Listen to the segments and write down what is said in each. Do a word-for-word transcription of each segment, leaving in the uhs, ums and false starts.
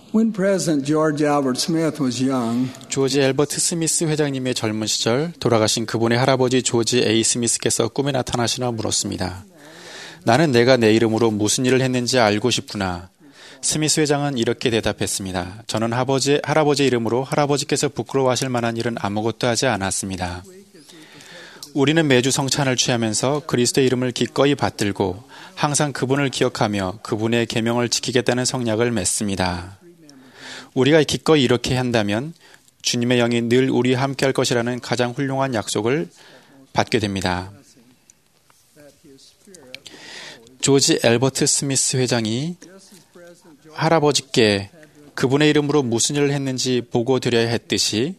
When President George Albert Smith was young, 조지 엘버트 스미스 회장님의 젊은 시절 돌아가신 그분의 할아버지 조지 에이 스미스께서 꿈에 나타나시나 물었습니다. 나는 내가 내 이름으로 무슨 일을 했는지 알고 싶구나. 스미스 회장은 이렇게 대답했습니다. 저는 할아버지, 할아버지 이름으로 할아버지께서 부끄러워하실 만한 일은 아무것도 하지 않았습니다. 우리는 매주 성찬을 취하면서 그리스도의 이름을 기꺼이 받들고 항상 그분을 기억하며 그분의 계명을 지키겠다는 성약을 맺습니다. 우리가 기꺼이 이렇게 한다면 주님의 영이 늘 우리와 함께 할 것이라는 가장 훌륭한 약속을 받게 됩니다. 조지 엘버트 스미스 회장이 할아버지께 그분의 이름으로 무슨 일을 했는지 보고 드려야 했듯이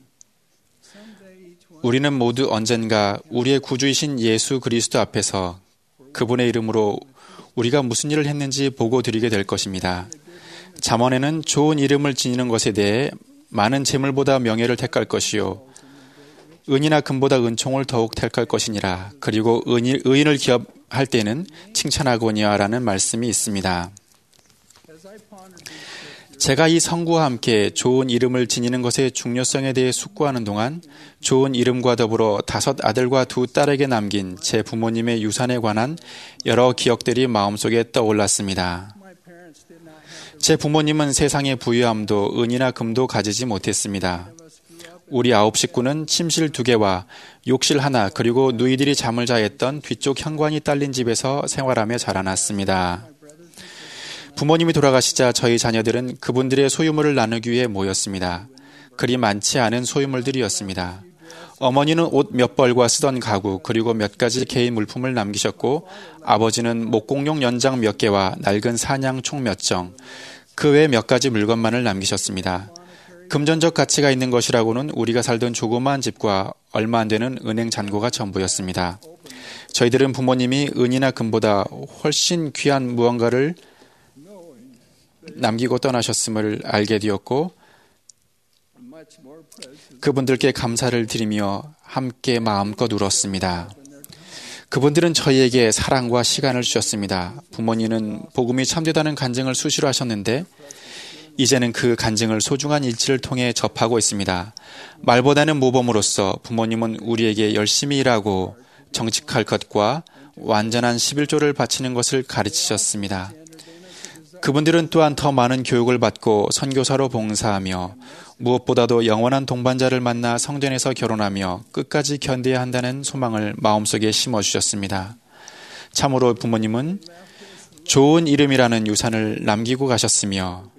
우리는 모두 언젠가 우리의 구주이신 예수 그리스도 앞에서 그분의 이름으로 우리가 무슨 일을 했는지 보고 드리게 될 것입니다. 잠언에는 좋은 이름을 지니는 것에 대해 많은 재물보다 명예를 택할 것이요 은이나 금보다 은총을 더욱 택할 것이니라. 그리고 의인, 의인을 기업할 때는 칭찬하거니와 라는 말씀이 있습니다. 제가 이 성구와 함께 좋은 이름을 지니는 것의 중요성에 대해 숙고하는 동안 좋은 이름과 더불어 다섯 아들과 두 딸에게 남긴 제 부모님의 유산에 관한 여러 기억들이 마음속에 떠올랐습니다. 제 부모님은 세상의 부유함도 은이나 금도 가지지 못했습니다. 우리 아홉 식구는 침실 두 개와 욕실 하나 그리고 누이들이 잠을 자했던 뒤쪽 현관이 딸린 집에서 생활하며 자라났습니다. 부모님이 돌아가시자 저희 자녀들은 그분들의 소유물을 나누기 위해 모였습니다. 그리 많지 않은 소유물들이었습니다. 어머니는 옷 몇 벌과 쓰던 가구 그리고 몇 가지 개인 물품을 남기셨고 아버지는 목공용 연장 몇 개와 낡은 사냥 총 몇 정, 그 외 몇 가지 물건만을 남기셨습니다. 금전적 가치가 있는 것이라고는 우리가 살던 조그마한 집과 얼마 안 되는 은행 잔고가 전부였습니다. 저희들은 부모님이 은이나 금보다 훨씬 귀한 무언가를 남기고 떠나셨음을 알게 되었고 그분들께 감사를 드리며 함께 마음껏 울었습니다. 그분들은 저희에게 사랑과 시간을 주셨습니다. 부모님은 복음이 참되다는 간증을 수시로 하셨는데 이제는 그 간증을 소중한 일치를 통해 접하고 있습니다. 말보다는 모범으로서 부모님은 우리에게 열심히 일하고 정직할 것과 완전한 십일조를 바치는 것을 가르치셨습니다. 그분들은 또한 더 많은 교육을 받고 선교사로 봉사하며 무엇보다도 영원한 동반자를 만나 성전에서 결혼하며 끝까지 견뎌야 한다는 소망을 마음속에 심어주셨습니다. 참으로 부모님은 좋은 이름이라는 유산을 남기고 가셨으며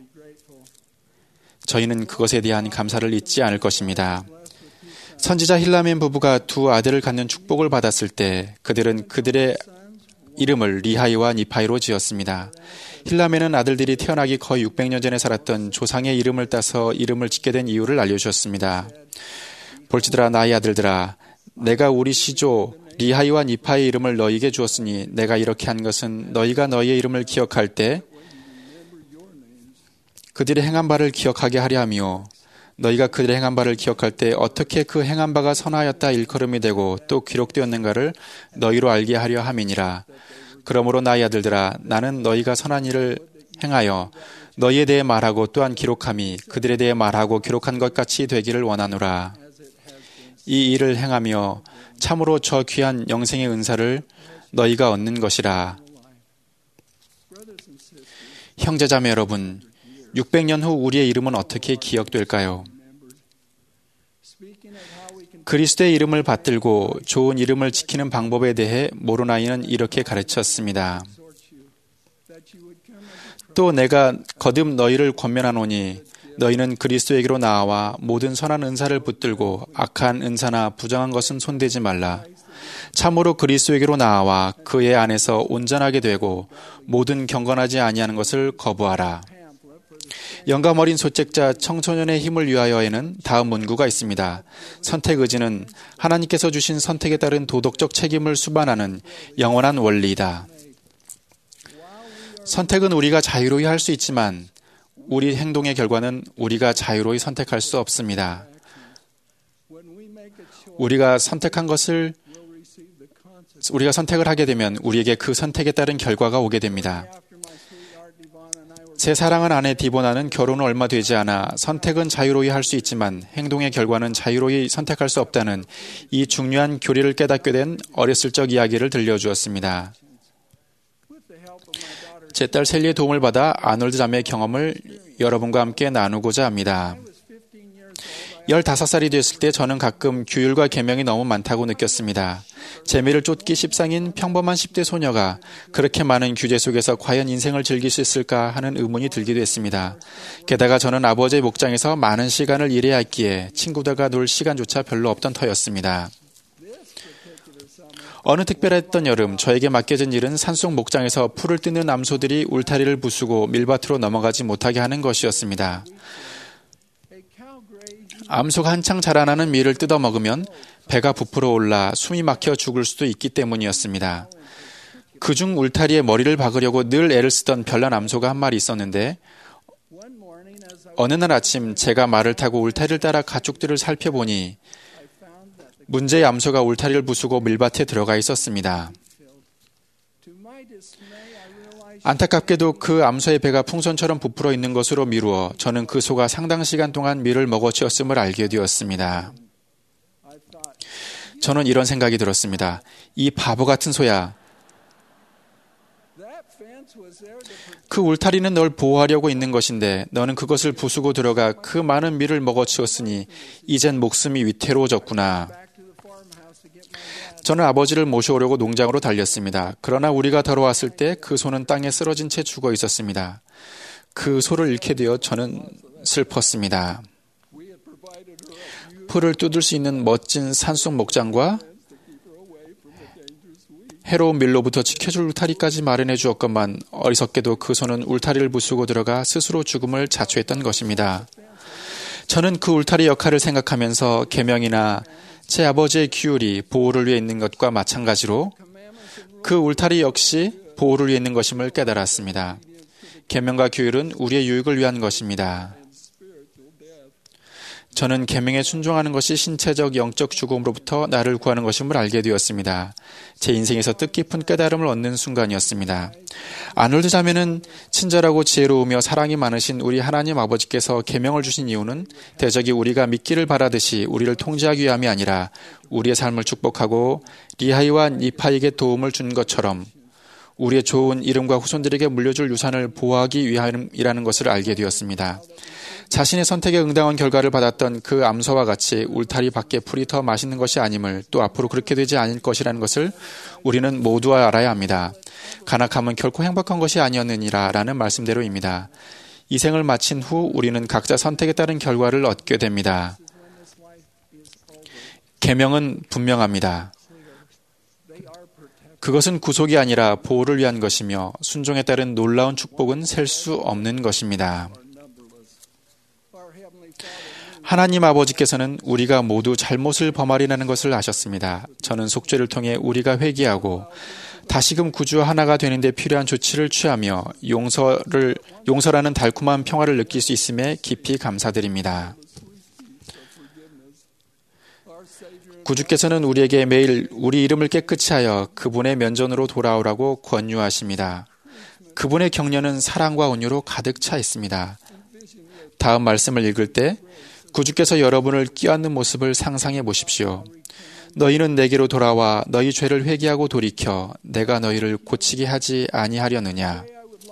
저희는 그것에 대한 감사를 잊지 않을 것입니다. 선지자 힐라멘 부부가 두 아들을 갖는 축복을 받았을 때 그들은 그들의 이름을 리하이와 니파이로 지었습니다. 힐라멘은 아들들이 태어나기 거의 육백 년 전에 살았던 조상의 이름을 따서 이름을 짓게 된 이유를 알려주셨습니다. 볼지들아 나의 아들들아 내가 우리 시조 리하이와 니파의 이름을 너희에게 주었으니 내가 이렇게 한 것은 너희가 너희의 이름을 기억할 때 그들의 행한 바를 기억하게 하려 하며 너희가 그들의 행한 바를 기억할 때 어떻게 그 행한 바가 선하였다 일컬음이 되고 또 기록되었는가를 너희로 알게 하려 함이니라. 그러므로 나의 아들들아 나는 너희가 선한 일을 행하여 너희에 대해 말하고 또한 기록함이 그들에 대해 말하고 기록한 것 같이 되기를 원하노라. 이 일을 행하며 참으로 저 귀한 영생의 은사를 너희가 얻는 것이라. 형제자매 여러분, 육백 년 후 우리의 이름은 어떻게 기억될까요? 그리스도의 이름을 받들고 좋은 이름을 지키는 방법에 대해 모로나이는 이렇게 가르쳤습니다. 또 내가 거듭 너희를 권면하노니 너희는 그리스도에게로 나아와 모든 선한 은사를 붙들고 악한 은사나 부정한 것은 손대지 말라. 참으로 그리스도에게로 나아와 그의 안에서 온전하게 되고 모든 경건하지 아니하는 것을 거부하라. 영감 어린 소책자 청소년의 힘을 위하여에는 다음 문구가 있습니다. 선택 의지는 하나님께서 주신 선택에 따른 도덕적 책임을 수반하는 영원한 원리이다. 선택은 우리가 자유로이 할 수 있지만 우리 행동의 결과는 우리가 자유로이 선택할 수 없습니다. 우리가 선택한 것을 우리가 선택을 하게 되면 우리에게 그 선택에 따른 결과가 오게 됩니다. 제 사랑하는 아내 디보나는 결혼은 얼마 되지 않아 선택은 자유로이 할 수 있지만 행동의 결과는 자유로이 선택할 수 없다는 이 중요한 교리를 깨닫게 된 어렸을 적 이야기를 들려주었습니다. 제 딸 셀리의 도움을 받아 아놀드 자매의 경험을 여러분과 함께 나누고자 합니다. 열다섯 살이 됐을 때 저는 가끔 규율과 계명이 너무 많다고 느꼈습니다. 재미를 쫓기 십상인 평범한 십 대 소녀가 그렇게 많은 규제 속에서 과연 인생을 즐길 수 있을까 하는 의문이 들기도 했습니다. 게다가 저는 아버지의 목장에서 많은 시간을 일해야 했기에 친구들과 놀 시간조차 별로 없던 터였습니다. 어느 특별했던 여름, 저에게 맡겨진 일은 산속 목장에서 풀을 뜯는 암소들이 울타리를 부수고 밀밭으로 넘어가지 못하게 하는 것이었습니다. 암소가 한창 자라나는 밀을 뜯어먹으면 배가 부풀어 올라 숨이 막혀 죽을 수도 있기 때문이었습니다. 그중 울타리에 머리를 박으려고 늘 애를 쓰던 별난 암소가 한 마리 있었는데 어느 날 아침 제가 말을 타고 울타리를 따라 가축들을 살펴보니 문제의 암소가 울타리를 부수고 밀밭에 들어가 있었습니다. 안타깝게도 그 암소의 배가 풍선처럼 부풀어 있는 것으로 미루어 저는 그 소가 상당 시간 동안 밀을 먹어치웠음을 알게 되었습니다. 저는 이런 생각이 들었습니다. 이 바보 같은 소야. 그 울타리는 널 보호하려고 있는 것인데 너는 그것을 부수고 들어가 그 많은 밀을 먹어치웠으니 이젠 목숨이 위태로워졌구나. 저는 아버지를 모셔오려고 농장으로 달렸습니다. 그러나 우리가 돌아왔을 때 그 소는 땅에 쓰러진 채 죽어 있었습니다. 그 소를 잃게 되어 저는 슬펐습니다. 풀을 뜯을 수 있는 멋진 산속 목장과 해로운 밀로부터 지켜줄 울타리까지 마련해 주었건만 어리석게도 그 소는 울타리를 부수고 들어가 스스로 죽음을 자초했던 것입니다. 저는 그 울타리 역할을 생각하면서 계명이나 제 아버지의 규율이 보호를 위해 있는 것과 마찬가지로 그 울타리 역시 보호를 위해 있는 것임을 깨달았습니다. 계명과 규율은 우리의 유익을 위한 것입니다. 저는 계명에 순종하는 것이 신체적 영적 죽음으로부터 나를 구하는 것임을 알게 되었습니다. 제 인생에서 뜻깊은 깨달음을 얻는 순간이었습니다. 아놀드 자매는 친절하고 지혜로우며 사랑이 많으신 우리 하나님 아버지께서 계명을 주신 이유는 대적이 우리가 믿기를 바라듯이 우리를 통제하기 위함이 아니라 우리의 삶을 축복하고 리하이와 니파에게 도움을 준 것처럼 우리의 좋은 이름과 후손들에게 물려줄 유산을 보호하기 위함이라는 것을 알게 되었습니다. 자신의 선택에 응당한 결과를 받았던 그 암소와 같이 울타리 밖의 풀이 더 맛있는 것이 아님을 또 앞으로 그렇게 되지 않을 것이라는 것을 우리는 모두 알아야 합니다. 간악함은 결코 행복한 것이 아니었느니라 라는 말씀대로입니다. 이 생을 마친 후 우리는 각자 선택에 따른 결과를 얻게 됩니다. 계명은 분명합니다. 그것은 구속이 아니라 보호를 위한 것이며 순종에 따른 놀라운 축복은 셀 수 없는 것입니다. 하나님 아버지께서는 우리가 모두 잘못을 범하리라는 것을 아셨습니다. 저는 속죄를 통해 우리가 회개하고 다시금 구주와 하나가 되는 데 필요한 조치를 취하며 용서를, 용서라는 달콤한 평화를 느낄 수 있음에 깊이 감사드립니다. 구주께서는 우리에게 매일 우리 이름을 깨끗이 하여 그분의 면전으로 돌아오라고 권유하십니다. 그분의 격려는 사랑과 온유로 가득 차 있습니다. 다음 말씀을 읽을 때 구주께서 여러분을 끼얹는 모습을 상상해 보십시오. 너희는 내게로 돌아와 너희 죄를 회개하고 돌이켜 내가 너희를 고치게 하지 아니하려느냐.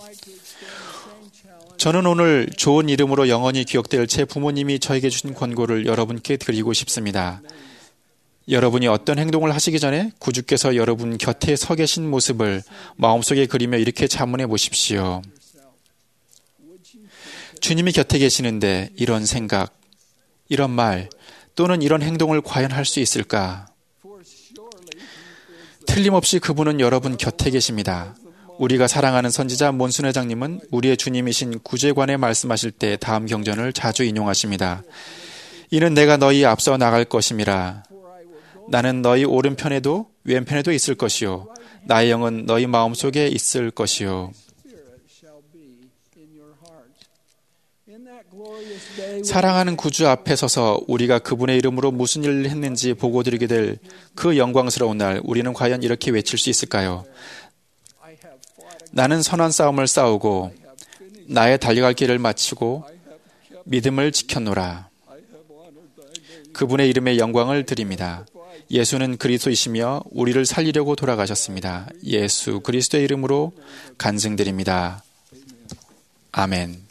저는 오늘 좋은 이름으로 영원히 기억될 제 부모님이 저에게 주신 권고를 여러분께 드리고 싶습니다. 여러분이 어떤 행동을 하시기 전에 구주께서 여러분 곁에 서 계신 모습을 마음속에 그리며 이렇게 자문해 보십시오. 주님이 곁에 계시는데 이런 생각, 이런 말 또는 이런 행동을 과연 할 수 있을까? 틀림없이 그분은 여러분 곁에 계십니다. 우리가 사랑하는 선지자 몬순 회장님은 우리의 주님이신 구주에 관해 말씀하실 때 다음 경전을 자주 인용하십니다. 이는 내가 너희 앞서 나갈 것임이라. 나는 너희 오른편에도 왼편에도 있을 것이요. 나의 영은 너희 마음속에 있을 것이요. 사랑하는 구주 앞에 서서 우리가 그분의 이름으로 무슨 일을 했는지 보고드리게 될 그 영광스러운 날, 우리는 과연 이렇게 외칠 수 있을까요? 나는 선한 싸움을 싸우고 나의 달려갈 길을 마치고 믿음을 지켰노라. 그분의 이름에 영광을 드립니다. 예수는 그리스도이시며 우리를 살리려고 돌아가셨습니다. 예수 그리스도의 이름으로 간증드립니다. 아멘.